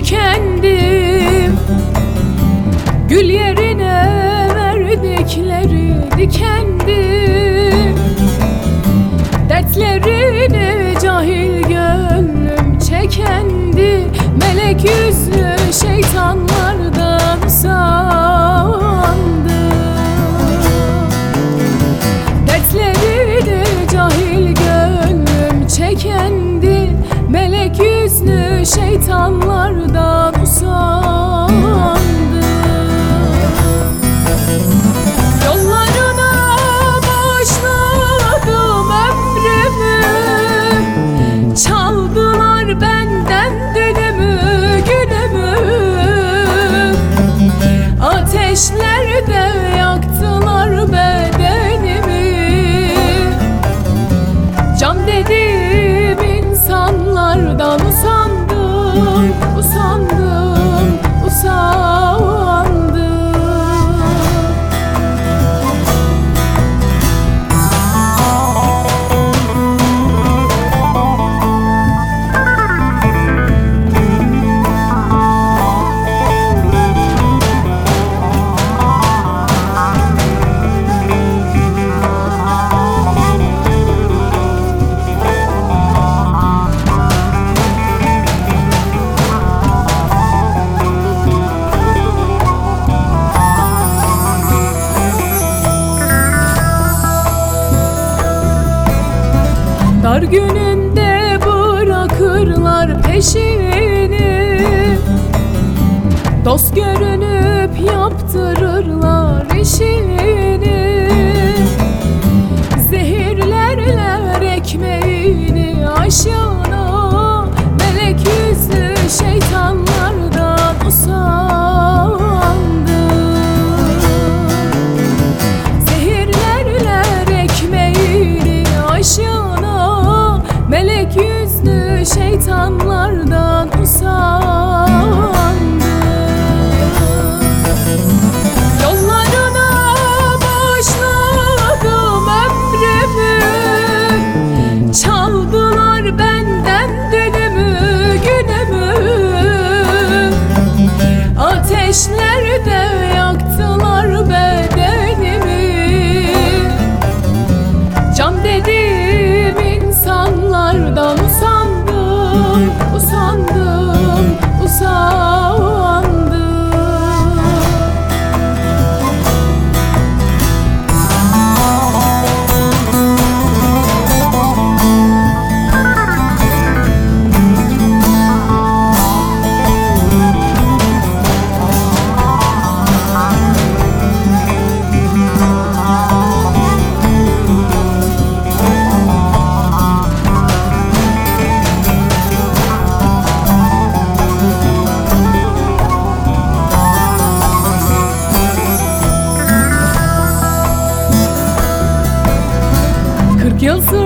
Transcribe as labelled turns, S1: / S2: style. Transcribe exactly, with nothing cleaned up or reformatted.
S1: tükendim. Gül yerine verdikleri dikendim. Dertlerini cahil gönlüm çekendi. Melek yüzlü şeytanlardan sandım. Dertlerini cahil gönlüm çekendi. Melek yüzlü şeytanlardan usandım. Yollarına bağışladım ömrümü. Çaldılar benden dünümü günümü. Ateşlerde yaktılar bedenimi. Can dediğim insanlardan usandım, usandım, usandım. Dar gününde bırakırlar peşini. Dost görünüp yaptırırlar işini. Zehirlerler ekmeğini aşağına. Melek yüzlü şeytanlardan usandım. Zehirlerler ekmeğini aşağına. Melek yüzlü şeytanlardan usandım. Yollarına bağışladım ömrümü. Çaldılar benden dünümü günümü. Ateşlerde yaktılar bedenimi. Can dediğim insanlardan usandım, usandım, usandım. Kırk yıl